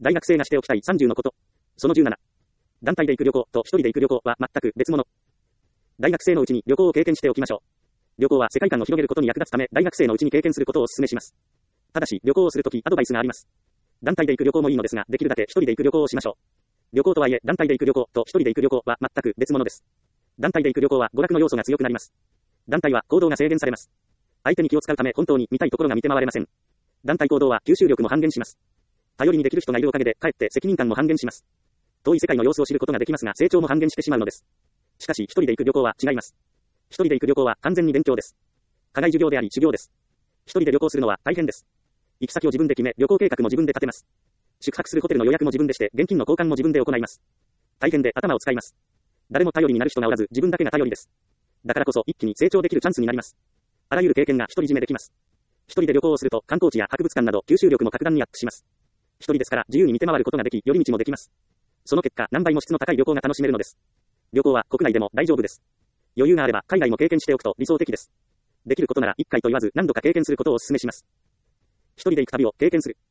大学生がしておきたい30のこと。その17。団体で行く旅行と一人で行く旅行は全く別物。大学生のうちに旅行を経験しておきましょう。旅行は世界観を広げることに役立つため、大学生のうちに経験することをお勧めします。ただし、旅行をするときアドバイスがあります。団体で行く旅行もいいのですが、できるだけ一人で行く旅行をしましょう。旅行とはいえ、団体で行く旅行と一人で行く旅行は全く別物です。団体で行く旅行は娯楽の要素が強くなります。団体は行動が制限されます。相手に気を使うため本当に見たいところが見て回れません。団体行動は吸収力も半減します。頼りにできる人がいるおかげで、かえって責任感も半減します。遠い世界の様子を知ることができますが、成長も半減してしまうのです。しかし、一人で行く旅行は違います。一人で行く旅行は完全に勉強です。課外授業であり修行です。一人で旅行するのは大変です。行き先を自分で決め、旅行計画も自分で立てます。宿泊するホテルの予約も自分でして、現金の交換も自分で行います。大変で頭を使います。誰も頼りになる人がおらず、自分だけが頼りです。だからこそ一気に成長できるチャンスになります。あらゆる経験が独り占めできます。一人で旅行をすると観光地や博物館など吸収力も格段にアップします。一人ですから自由に見て回ることができ、寄り道もできます。その結果、何倍も質の高い旅行が楽しめるのです。旅行は国内でも大丈夫です。余裕があれば海外も経験しておくと理想的です。できることなら1回と言わず何度か経験することをお勧めします。一人で行く旅を経験する。